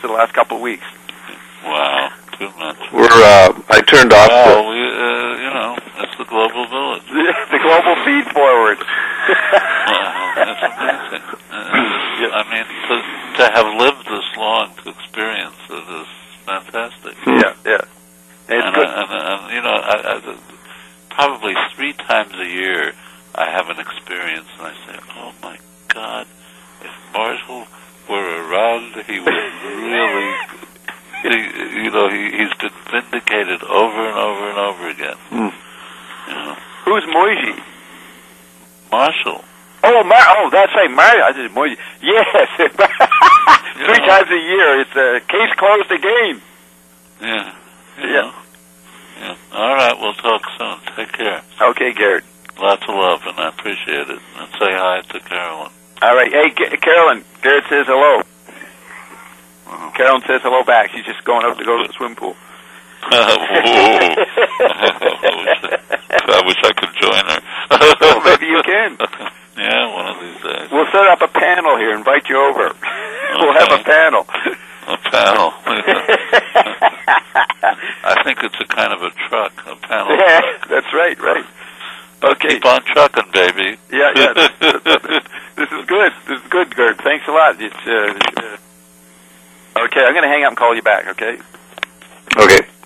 in the last couple of weeks. Wow, too much. I turned off. Well, it's the global village. The global feed forward. That's amazing. I mean, to have lived this long to experience it is fantastic. Yeah. It's good. And probably 3 times a year I have an experience, and I say, "Oh my God, if Marshall were around, he would really." He's been vindicated over and over and over again. Who's Moiji? Marshall. Oh, that's right, Mario. I said Moiji. Yes. 3 times a year. It's case closed again. Yeah. Yeah. All right, we'll talk soon. Take care. Okay, Garrett. Lots of love, and I appreciate it. And say hi to Carolyn. All right. Hey, Carolyn, Garrett says hello. Carolyn says hello back. She's just going up to go to the swim pool. I wish I could join her. Well, maybe you can. Yeah, one of these days. We'll set up a panel here, invite you over. Okay. We'll have a panel. A panel. I think it's a kind of a truck, a panel. Yeah, truck. that's right. Okay. Keep on trucking, baby. Yeah. This is good, Gert. Thanks a lot. It's okay, I'm going to hang up and call you back, okay? Okay.